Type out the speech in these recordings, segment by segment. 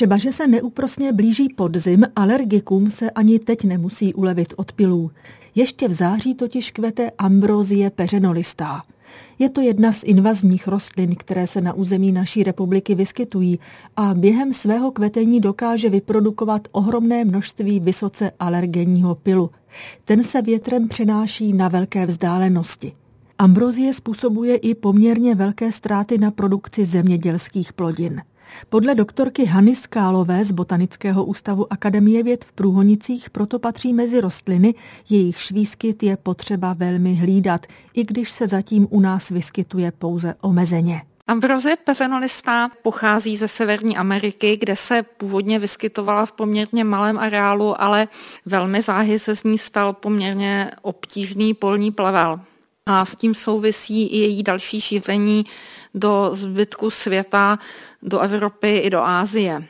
Třeba, že se neúprosně blíží podzim, alergikům se ani teď nemusí ulevit od pilů. Ještě v září totiž kvete ambrozie peřenolistá. Je to jedna z invazních rostlin, které se na území naší republiky vyskytují a během svého kvetení dokáže vyprodukovat ohromné množství vysoce alergenního pilu. Ten se větrem přenáší na velké vzdálenosti. Ambrozie způsobuje i poměrně velké ztráty na produkci zemědělských plodin. Podle doktorky Hany Skálové z Botanického ústavu Akademie věd v Průhonicích proto patří mezi rostliny, jejichž výskyt je potřeba velmi hlídat, i když se zatím u nás vyskytuje pouze omezeně. Ambrozie peřenolistá pochází ze Severní Ameriky, kde se původně vyskytovala v poměrně malém areálu, ale velmi záhy se z ní stal poměrně obtížný polní plevel. A s tím souvisí i její další šíření do zbytku světa, do Evropy i do Asie.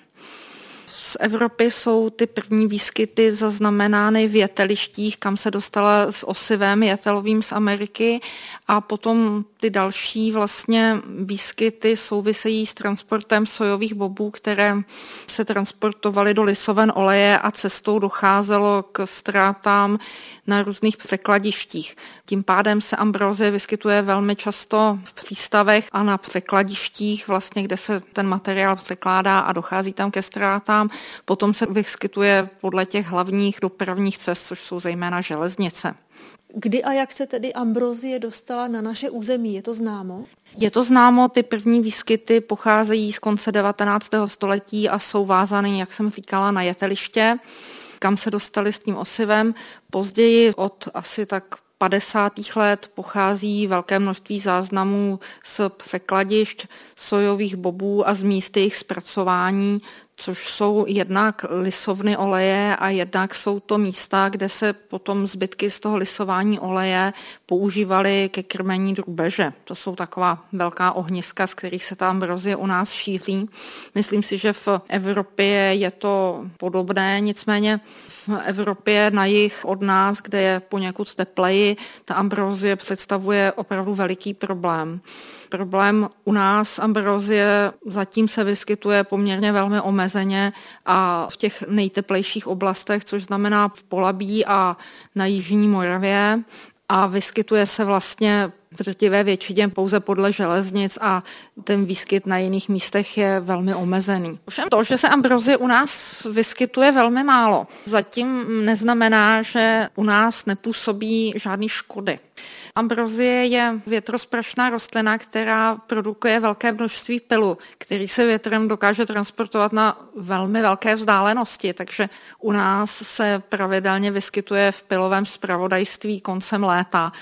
Z Evropy jsou ty první výskyty zaznamenány v jetelištích, kam se dostala s osivem jetelovým z Ameriky, a potom ty další vlastně výskyty souvisejí s transportem sojových bobů, které se transportovaly do lisoven oleje a cestou docházelo k ztrátám na různých překladištích. Tím pádem se ambrozie vyskytuje velmi často v přístavech a na překladištích, vlastně, kde se ten materiál překládá a dochází tam ke ztrátám. Potom se vyskytuje podle těch hlavních dopravních cest, což jsou zejména železnice. Kdy a jak se tedy ambrozie dostala na naše území? Je to známo? Je to známo, ty první výskyty pocházejí z konce 19. století a jsou vázány, jak jsem říkala, na jeteliště, kam se dostali s tím osivem. Později od asi tak 50. let pochází velké množství záznamů z překladišť sojových bobů a z míst jejich zpracování, což jsou jednak lisovny oleje a jednak jsou to místa, kde se potom zbytky z toho lisování oleje používaly ke krmení drůbeže. To jsou taková velká ohniska, z kterých se ta ambrozie u nás šíří. Myslím si, že v Evropě je to podobné, nicméně v Evropě na jih od nás, kde je poněkud tepleji, ta ambrozie představuje opravdu veliký problém. Problém u nás ambrozie zatím se vyskytuje poměrně velmi omezeně a v těch nejteplejších oblastech, což znamená v Polabí a na jižní Moravě, a vyskytuje se vlastně v drtivé většině pouze podle železnic a ten výskyt na jiných místech je velmi omezený. Ovšem to, že se ambrozie u nás vyskytuje velmi málo, zatím neznamená, že u nás nepůsobí žádný škody. Ambrozie je větrosprašná rostlina, která produkuje velké množství pilu, který se větrem dokáže transportovat na velmi velké vzdálenosti, takže u nás se pravidelně vyskytuje v pilovém zpravodajství koncem léta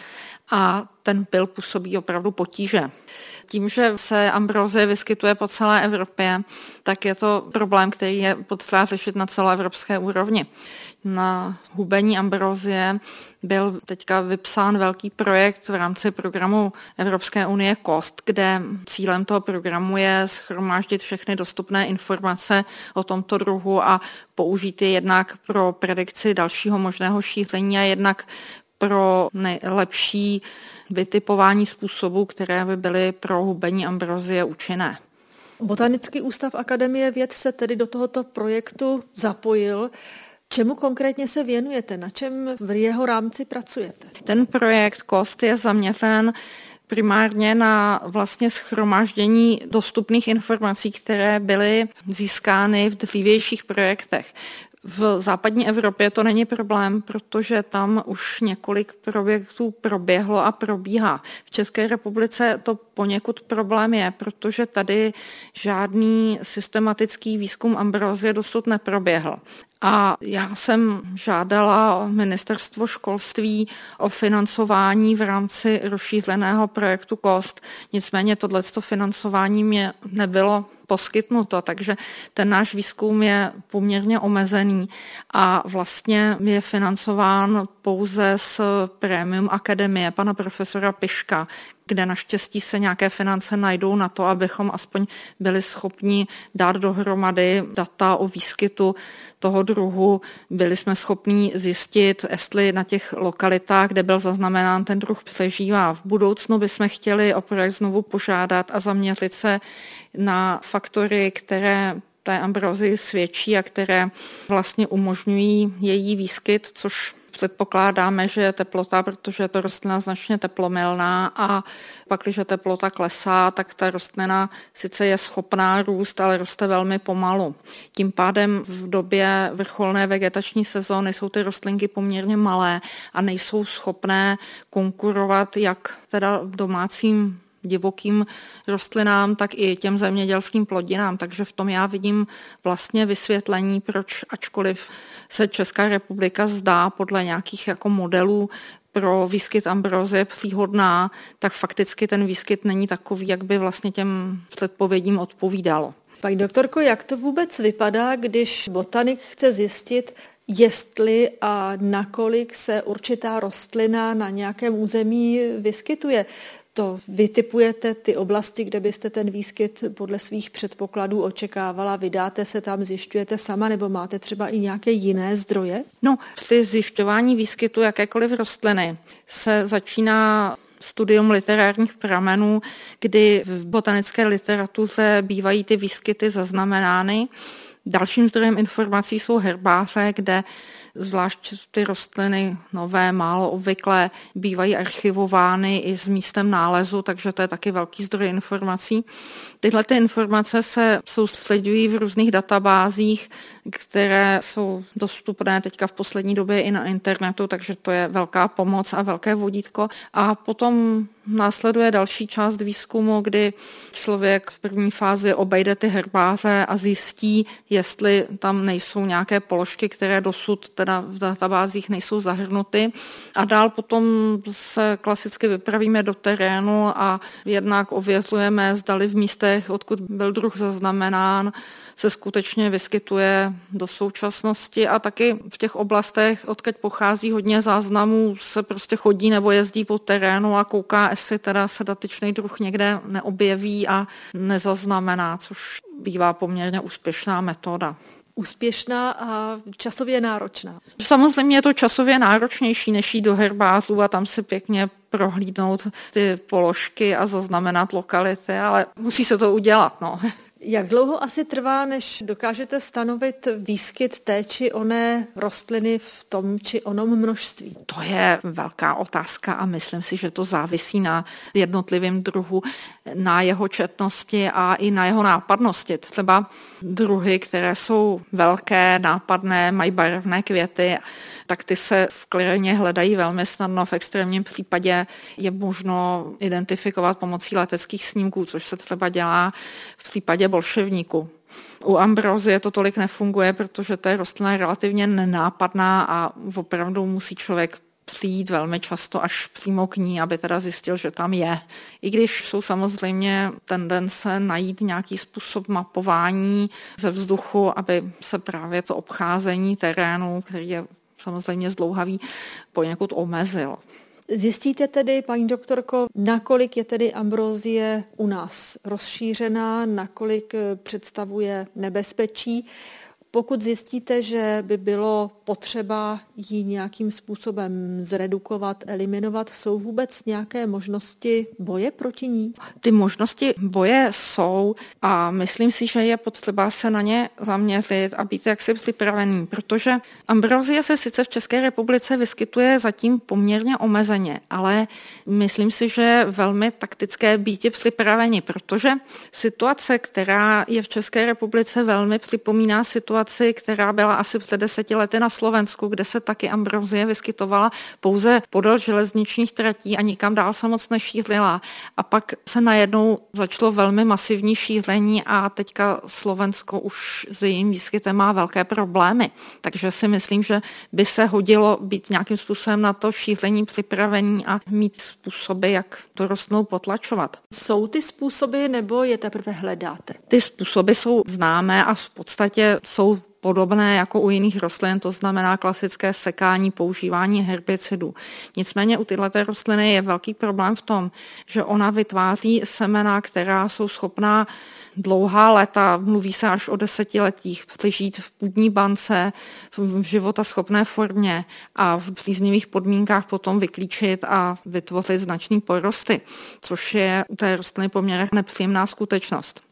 a ten pil působí opravdu potíže. Tím, že se ambrozie vyskytuje po celé Evropě, tak je to problém, který je potřeba řešit na celoevropské úrovni. Na hubení ambrozie byl teďka vypsán velký projekt v rámci programu Evropské unie COST, kde cílem toho programu je shromáždit všechny dostupné informace o tomto druhu a použít je jednak pro predikci dalšího možného šíření a jednak pro nejlepší vytipování způsobů, které by byly pro hubení ambrozie účinné. Botanický ústav Akademie věd se tedy do tohoto projektu zapojil. Čemu konkrétně se věnujete? Na čem v jeho rámci pracujete? Ten projekt COST je zaměřen primárně na vlastně shromáždění dostupných informací, které byly získány v dřívějších projektech. V západní Evropě to není problém, protože tam už několik projektů proběhlo a probíhá. V České republice to poněkud problém je, protože tady žádný systematický výzkum ambrozie dosud neproběhl. A já jsem žádala ministerstvo školství o financování v rámci rozšířeného projektu COST. Nicméně tohleto financování mě nebylo poskytnuto, takže ten náš výzkum je poměrně omezený a vlastně je financován pouze z Premium Akademie pana profesora Piška, kde naštěstí se nějaké finance najdou na to, abychom aspoň byli schopni dát dohromady data o výskytu toho druhu. Byli jsme schopni zjistit, jestli na těch lokalitách, kde byl zaznamenán ten druh, přežívá. V budoucnu bychom chtěli o projekt znovu požádat a zaměřit se na faktory, které té ambrozii svědčí a které vlastně umožňují její výskyt, což předpokládáme, že je teplota, protože je to rostlina značně teplomilná a pak, když teplota klesá, tak ta rostlina sice je schopná růst, ale roste velmi pomalu. Tím pádem v době vrcholné vegetační sezóny jsou ty rostlinky poměrně malé a nejsou schopné konkurovat jak teda domácím divokým rostlinám, tak i těm zemědělským plodinám. Takže v tom já vidím vlastně vysvětlení, proč ačkoliv se Česká republika zdá podle nějakých jako modelů pro výskyt ambrozie příhodná, tak fakticky ten výskyt není takový, jak by vlastně těm předpovědím odpovídalo. Paní doktorko, jak to vůbec vypadá, když botanik chce zjistit, jestli a nakolik se určitá rostlina na nějakém území vyskytuje? To vytipujete ty oblasti, kde byste ten výskyt podle svých předpokladů očekávala, vydáte se tam, zjišťujete sama, nebo máte třeba i nějaké jiné zdroje? No, při zjišťování výskytu jakékoliv rostliny se začíná studium literárních pramenů, kdy v botanické literatuře bývají ty výskyty zaznamenány. Dalším zdrojem informací jsou herbáře, kde zvlášť ty rostliny nové, málo obvyklé, bývají archivovány i s místem nálezu, takže to je taky velký zdroj informací. Tyhle ty informace se soustředují v různých databázích, které jsou dostupné teďka v poslední době i na internetu, takže to je velká pomoc a velké vodítko. A potom následuje další část výzkumu, kdy člověk v první fázi obejde ty herbáře a zjistí, jestli tam nejsou nějaké položky, které dosud teda v databázích nejsou zahrnuty. A dál potom se klasicky vypravíme do terénu a jednak ověřujeme, zdali v místech, odkud byl druh zaznamenán, se skutečně vyskytuje do současnosti a taky v těch oblastech, odkud pochází hodně záznamů, se prostě chodí nebo jezdí po terénu a kouká, jestli teda se dotyčný druh někde neobjeví a nezaznamená, což bývá poměrně úspěšná metoda. Úspěšná a časově náročná. Samozřejmě je to časově náročnější, než jít do herbářů a tam si pěkně prohlídnout ty položky a zaznamenat lokality, ale musí se to udělat, no. Jak dlouho asi trvá, než dokážete stanovit výskyt té či oné rostliny v tom či onom množství? To je velká otázka a myslím si, že to závisí na jednotlivém druhu, na jeho četnosti a i na jeho nápadnosti. Třeba druhy, které jsou velké, nápadné, mají barevné květy, tak ty se v kliréně hledají velmi snadno. V extrémním případě je možno identifikovat pomocí leteckých snímků, což se třeba dělá v případě bolševníku. U ambrozie to tolik nefunguje, protože ta rostlina je relativně nenápadná a opravdu musí člověk přijít velmi často až přímo k ní, aby teda zjistil, že tam je. I když jsou samozřejmě tendence najít nějaký způsob mapování ze vzduchu, aby se právě to obcházení terénu, který je samozřejmě zdlouhavý, poněkud omezil. Zjistíte tedy, paní doktorko, nakolik je tedy ambrozie u nás rozšířená, nakolik představuje nebezpečí. Pokud zjistíte, že by bylo potřeba ji nějakým způsobem zredukovat, eliminovat, jsou vůbec nějaké možnosti boje proti ní? Ty možnosti boje jsou a myslím si, že je potřeba se na ně zaměřit a být jaksi připravený, protože ambrozie se sice v České republice vyskytuje zatím poměrně omezeně, ale myslím si, že je velmi taktické být připraveni, protože situace, která je v České republice, velmi připomíná situaci, která byla asi před 10 lety na Slovensku, kde se taky ambrozie vyskytovala pouze podél železničních tratí a nikam dál se moc nešířila. A pak se najednou začalo velmi masivní šíření a teďka Slovensko už s jejím výskytem má velké problémy. Takže si myslím, že by se hodilo být nějakým způsobem na to šíření připravený a mít způsoby, jak to rostlinou potlačovat. Jsou ty způsoby, nebo je teprve hledáte? Ty způsoby jsou známé a v podstatě jsou podobné jako u jiných rostlin, to znamená klasické sekání, používání herbicidů. Nicméně u této rostliny je velký problém v tom, že ona vytváří semena, která jsou schopná dlouhá léta, mluví se až o 10letích, přežít v půdní bance, v životaschopné formě a v příznivých podmínkách potom vyklíčit a vytvořit značný porosty, což je u té rostliny poměrně nepříjemná skutečnost.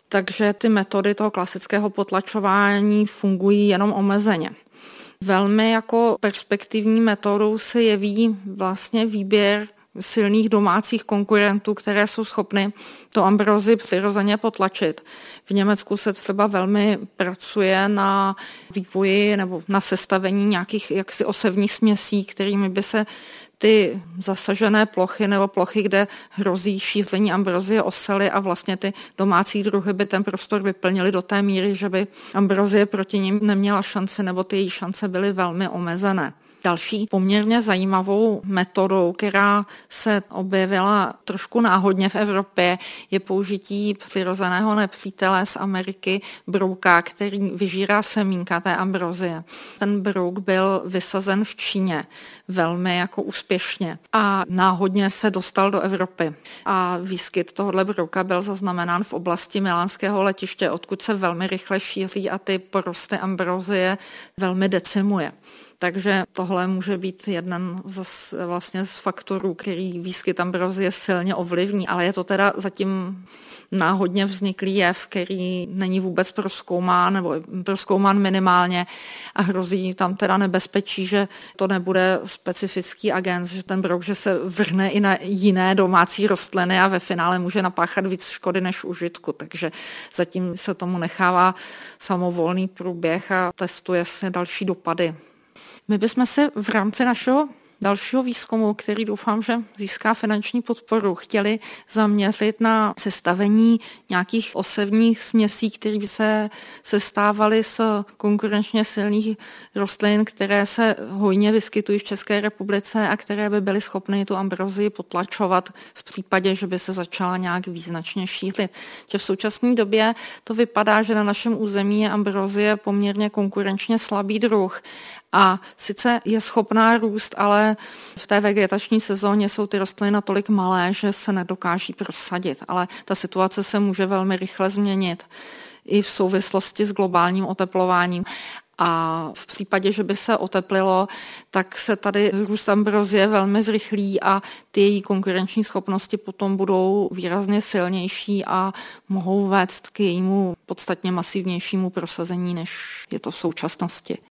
takže ty metody toho klasického potlačování fungují jenom omezeně. Velmi jako perspektivní metodou se jeví vlastně výběr silných domácích konkurentů, které jsou schopny to ambrozii přirozeně potlačit. V Německu se třeba velmi pracuje na vývoji nebo na sestavení nějakých jaksi osevních směsí, kterými by se ty zasažené plochy nebo plochy, kde hrozí šíření ambrozie, osely a vlastně ty domácí druhy by ten prostor vyplnily do té míry, že by ambrozie proti nim neměla šanci nebo ty její šance byly velmi omezené. Další poměrně zajímavou metodou, která se objevila trošku náhodně v Evropě, je použití přirozeného nepřítele z Ameriky, brouka, který vyžírá semínka té ambrozie. Ten brouk byl vysazen v Číně velmi jako úspěšně a náhodně se dostal do Evropy. A výskyt tohoto brouka byl zaznamenán v oblasti milánského letiště, odkud se velmi rychle šíří a ty porosty ambrozie velmi decimuje. Takže tohle může být jeden z faktorů, který výskyt ambrozie silně ovlivní, ale je to teda zatím náhodně vzniklý jev, který není vůbec prozkoumán nebo prozkoumán minimálně a hrozí tam teda nebezpečí, že to nebude specifický agens, že ten brouk, že se vrhne i na jiné domácí rostliny a ve finále může napáchat víc škody než užitku, takže zatím se tomu nechává samovolný průběh a testuje se další dopady. My bychom se v rámci našeho dalšího výzkumu, který doufám, že získá finanční podporu, chtěli zaměřit na sestavení nějakých osevních směsí, které by se sestávaly z konkurenčně silných rostlin, které se hojně vyskytují v České republice a které by byly schopny tu ambrozii potlačovat v případě, že by se začala nějak význačně šířit. Že v současné době to vypadá, že na našem území je ambrozie poměrně konkurenčně slabý druh. A sice je schopná růst, ale v té vegetační sezóně jsou ty rostliny natolik malé, že se nedokáží prosadit. Ale ta situace se může velmi rychle změnit i v souvislosti s globálním oteplováním. A v případě, že by se oteplilo, tak se tady růst ambrozie velmi zrychlí a ty její konkurenční schopnosti potom budou výrazně silnější a mohou vést k jejímu podstatně masivnějšímu prosazení, než je to v současnosti.